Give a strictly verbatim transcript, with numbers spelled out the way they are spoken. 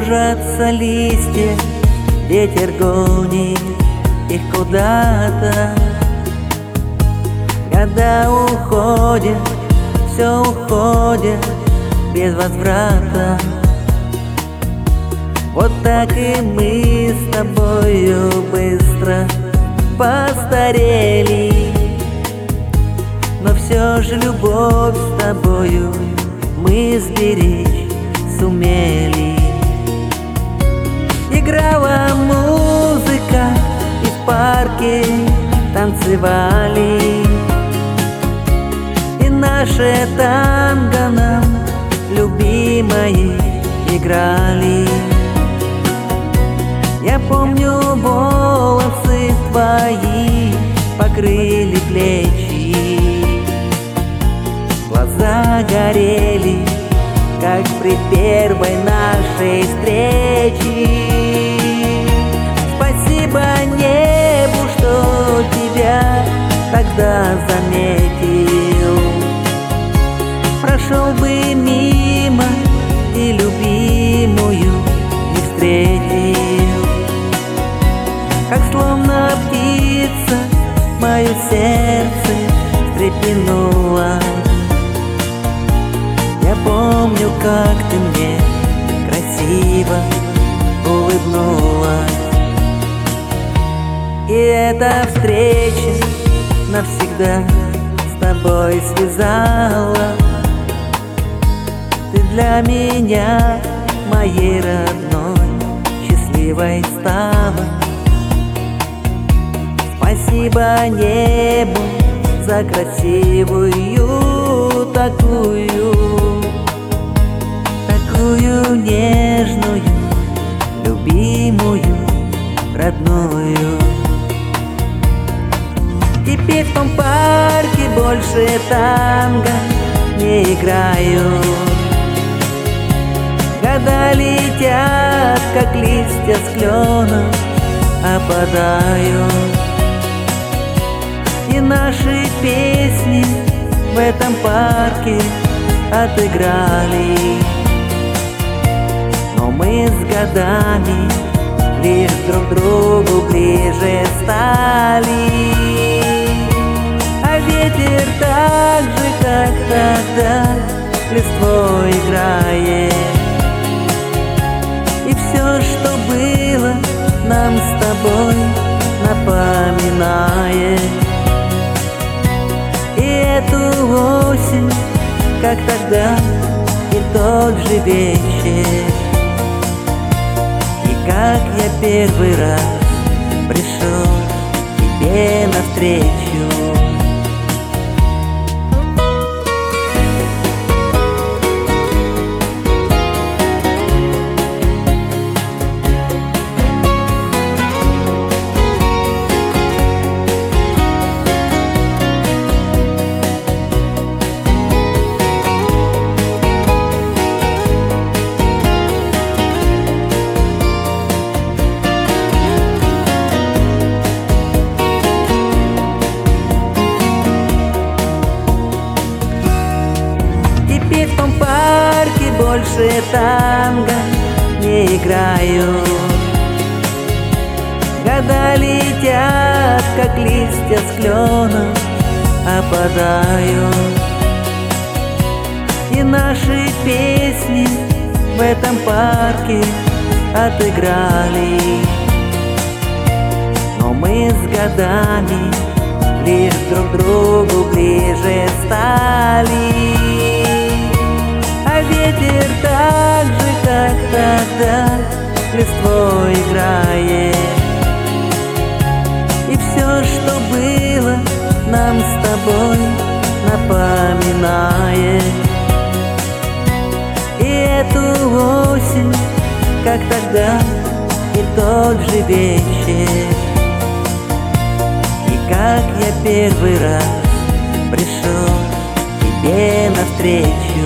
Кружатся листья, ветер гонит их куда-то. Года уходят, все уходит без возврата. Вот так и мы с тобою быстро постарели, но все же любовь с тобою мы сберечь сумели. Играла музыка, и в парке танцевали, и наше танго нам любимое играли. Я помню, волосы твои покрыли плечи, глаза горели, как при первой нашей встрече. Спасибо небу, что тебя тогда заметил. Прошел бы мимо и любимую не встретил. Как словно птица мое сердце встрепенуло. Я помню, как ты мне красиво улыбнулась. И эта встреча навсегда с тобой связала. Ты для меня, моей родной, счастливой стала. Спасибо небу за красивую такую, такую нежную, любимую, родную. Теперь в том парке больше танго не играю. Года летят, как листья с клена опадают, и наши песни в этом парке отыграли. Но мы с годами лишь друг другу ближе стали. А ветер так же, как тогда, листвой играет, и все, что было, нам с тобой напоминает. И эту осень, как тогда, и тот же вечер, и как я первый раз пришел тебе навстречу. Теперь в том парке больше танго не играю. Года летят, как листья с клена опадают, и наши песни в этом парке отыграли. Но мы с годами лишь друг другу ближе стали. А ветер так же, как тогда, листвой играет, и все, что было, нам с тобой напоминает. И эту осень, как тогда, и тот же вечер, и как я первый раз пришел тебе навстречу.